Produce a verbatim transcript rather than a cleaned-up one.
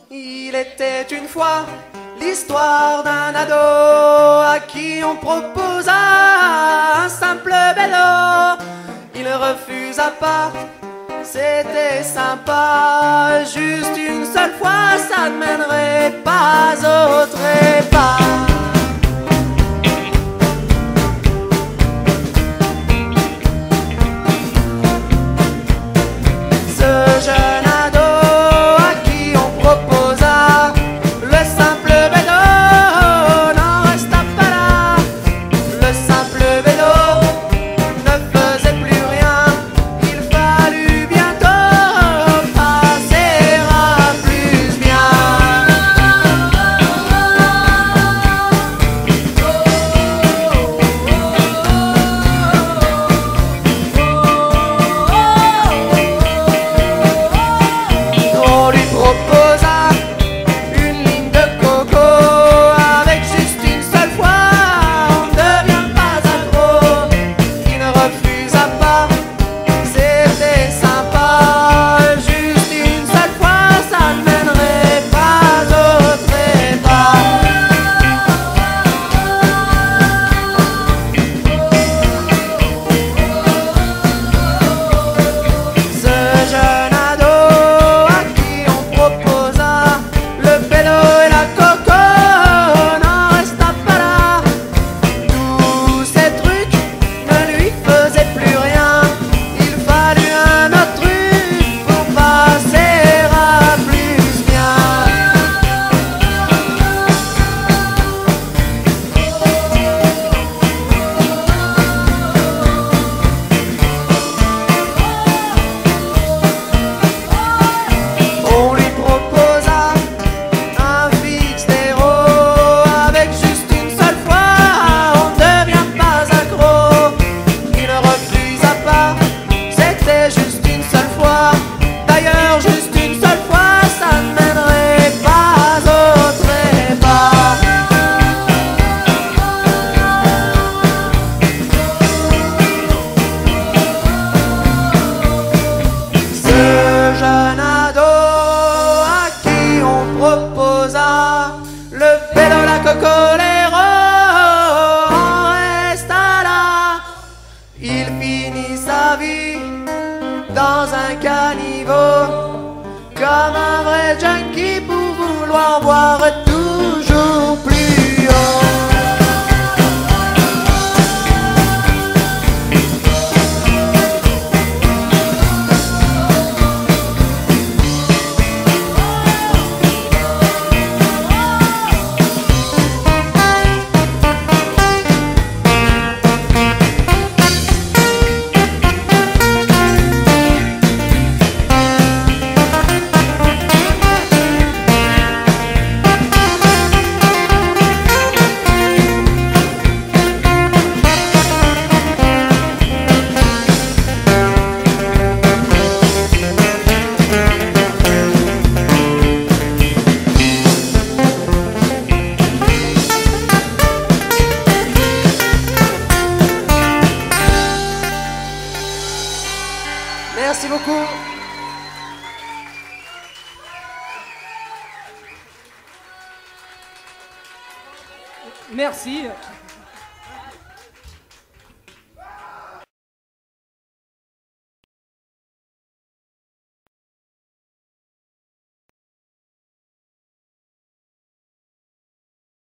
Il était une fois l'histoire d'un ado à qui on proposa un simple vélo. Il refusa pas, c'était sympa, juste une seule fois, ça ne mènerait pas au trépas. Ce jeune ado à qui on proposa le simple vélo n'en resta pas là. Le simple vélo ne faisait plus rien, il fallut bientôt passer à plus bien. On lui proposa une ligne de coco avec juste une seule fois, on ne devient pas accro. Il ne refusa pas, c'était sympa, juste une seule fois, ça ne mènerait pas au trépas. Ce jeune ado à qui on proposa le vélo et la coco n'en resta pas là. Tous ces trucs ne lui faisaient plus rien, il fallut un autre truc pour passer à plus bien. On lui proposa un fixe zéro avec juste une seule fois, on ne devient pas accro. Il ne refusa pas, c'était juste une seule fois. D'ailleurs, juste une seule fois, ça ne mènerait pas au trépas. Ce jeune ado à qui on proposa le vélo, la coco, l'héros en resta là. Il finit sa vie dans un caniveau comme un vrai junkie pour vouloir voir toujours plus haut. Merci beaucoup. Merci.